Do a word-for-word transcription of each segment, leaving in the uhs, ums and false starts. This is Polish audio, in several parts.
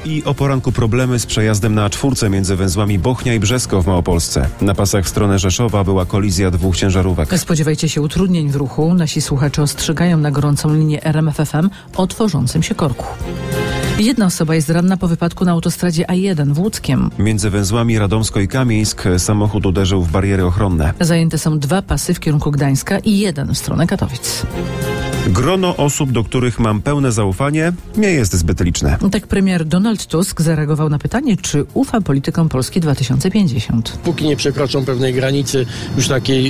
I o poranku problemy z przejazdem na czwórce między węzłami Bochnia i Brzesko w Małopolsce. Na pasach w stronę Rzeszowa była kolizja dwóch ciężarówek. Spodziewajcie się utrudnień w ruchu. Nasi słuchacze ostrzegają na gorącą linię R M F F M o tworzącym się korku. Jedna osoba jest ranna po wypadku na autostradzie A jeden w Łódzkiem. Między węzłami Radomsko i Kamieńsk samochód uderzył w bariery ochronne. Zajęte są dwa pasy w kierunku Gdańska i jeden w stronę Katowic. Grono osób, do których mam pełne zaufanie, nie jest zbyt liczne. Tak premier Donald Tusk zareagował na pytanie, czy ufa politykom Polski dwa tysiące pięćdziesiąt. Póki nie przekroczą pewnej granicy już takiej e-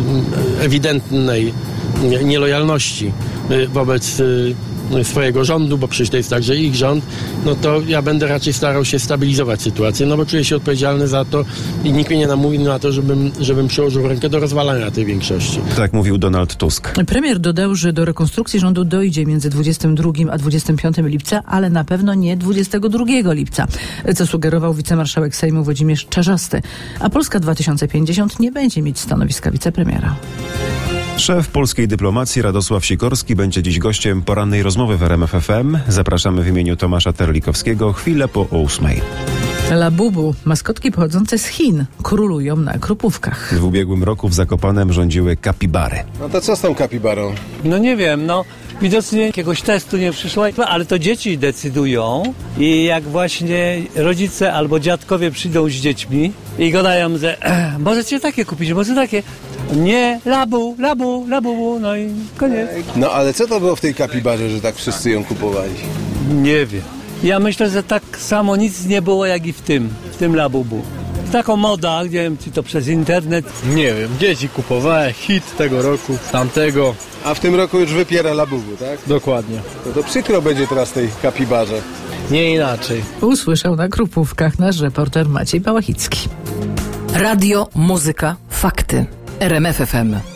ewidentnej nielojalności wobec swojego rządu, bo przecież to jest także ich rząd, no to ja będę raczej starał się stabilizować sytuację, no bo czuję się odpowiedzialny za to i nikt mnie nie namówi na to, żebym, żebym przyłożył rękę do rozwalania tej większości. Tak mówił Donald Tusk. Premier dodał, że do rekonstrukcji rządu dojdzie między dwudziestym drugim a dwudziestym piątym lipca, ale na pewno nie dwudziestego drugiego lipca, co sugerował wicemarszałek Sejmu Włodzimierz Czarzasty. A Polska dwa tysiące pięćdziesiąt nie będzie mieć stanowiska wicepremiera. Szef polskiej dyplomacji Radosław Sikorski będzie dziś gościem porannej rozmowy w R M F F M. Zapraszamy w imieniu Tomasza Terlikowskiego chwilę po ósmej. Labubu, maskotki pochodzące z Chin, królują na Krupówkach. W ubiegłym roku w Zakopanem rządziły kapibary. No to co z tą kapibarą? No nie wiem, no widocznie jakiegoś testu nie przyszło, ale to dzieci decydują i jak właśnie rodzice albo dziadkowie przyjdą z dziećmi i gadają, że e, możecie takie kupić, może takie. Nie, labu, labu, labu, no i koniec. No ale co to było w tej kapibarze, że tak wszyscy ją kupowali? Nie wiem. Ja myślę, że tak samo nic nie było jak i w tym, w tym labubu. Taką moda, nie wiem, czy to przez internet. Nie wiem, dzieci kupowały, hit tego roku, tamtego. A w tym roku już wypiera labubu, tak? Dokładnie. No to przykro będzie teraz tej kapibarze. Nie inaczej. Usłyszał na Krupówkach nasz reporter Maciej Pałachicki. Radio, muzyka, fakty. R M F F M.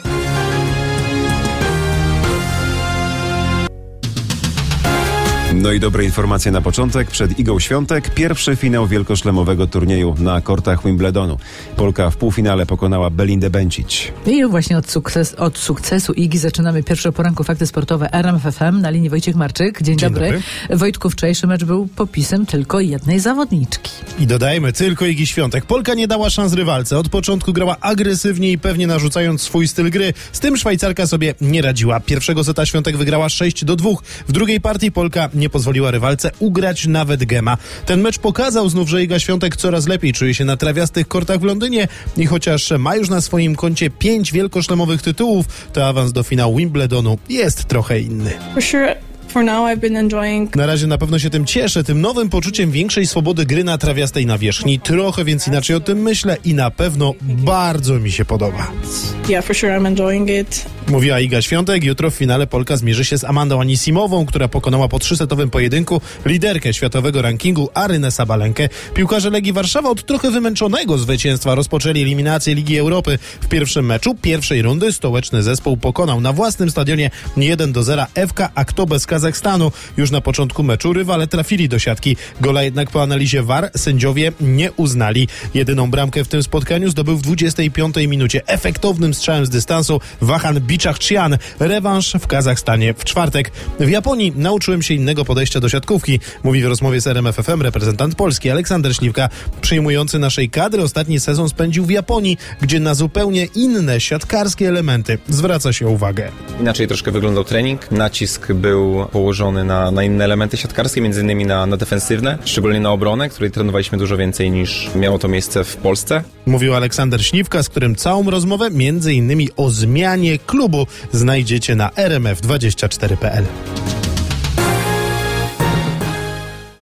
No i dobre informacje na początek. Przed Igą Świątek pierwszy finał wielkoszlemowego turnieju na kortach Wimbledonu. Polka w półfinale pokonała Belindę Bencic. I właśnie od, sukces, od sukcesu Igi zaczynamy pierwsze poranku fakty sportowe R M F F M. Na linii Wojciech Marczyk. Dzień, Dzień dobry. dobry. Wojtku, wczorajszy mecz był popisem tylko jednej zawodniczki. I dodajmy, tylko Igi Świątek. Polka nie dała szans rywalce. Od początku grała agresywnie i pewnie narzucając swój styl gry. Z tym Szwajcarka sobie nie radziła. Pierwszego seta Świątek wygrała sześć do dwóch. W drugiej partii Polka nie pozwoliła rywalce ugrać nawet gema. Ten mecz pokazał znów, że Iga Świątek coraz lepiej czuje się na trawiastych kortach w Londynie i chociaż ma już na swoim koncie pięć wielkoszlemowych tytułów, to awans do finału Wimbledonu jest trochę inny. For sure. For now I've been enjoying... Na razie na pewno się tym cieszę, tym nowym poczuciem większej swobody gry na trawiastej nawierzchni. Trochę więc inaczej o tym myślę i na pewno bardzo mi się podoba. Yeah, for sure I'm enjoying it. Mówiła Iga Świątek. Jutro w finale Polka zmierzy się z Amandą Anisimową, która pokonała po trzysetowym pojedynku liderkę światowego rankingu Arynę Sabalenkę. Piłkarze Legii Warszawa od trochę wymęczonego zwycięstwa rozpoczęli eliminację Ligi Europy. W pierwszym meczu pierwszej rundy stołeczny zespół pokonał na własnym stadionie jeden do zera F K Aktobe z Kazachstanu. Już na początku meczu rywale trafili do siatki. Gola jednak po analizie V A R sędziowie nie uznali. Jedyną bramkę w tym spotkaniu zdobył w dwudziestej piątej minucie efektownym strzałem z dystansu Wahan Bichachchian. Rewanż w Kazachstanie w czwartek. W Japonii nauczyłem się innego podejścia do siatkówki, mówi w rozmowie z R M F F M reprezentant Polski Aleksander Śliwka. Przyjmujący naszej kadry ostatni sezon spędził w Japonii, gdzie na zupełnie inne siatkarskie elementy zwraca się uwagę. Inaczej troszkę wyglądał trening. Nacisk był położony na, na inne elementy siatkarskie, między innymi na, na defensywne, szczególnie na obronę, której trenowaliśmy dużo więcej niż miało to miejsce w Polsce. Mówił Aleksander Śliwka, z którym całą rozmowę między innymi o zmianie klubu znajdziecie na r m f dwadzieścia cztery kropka p l.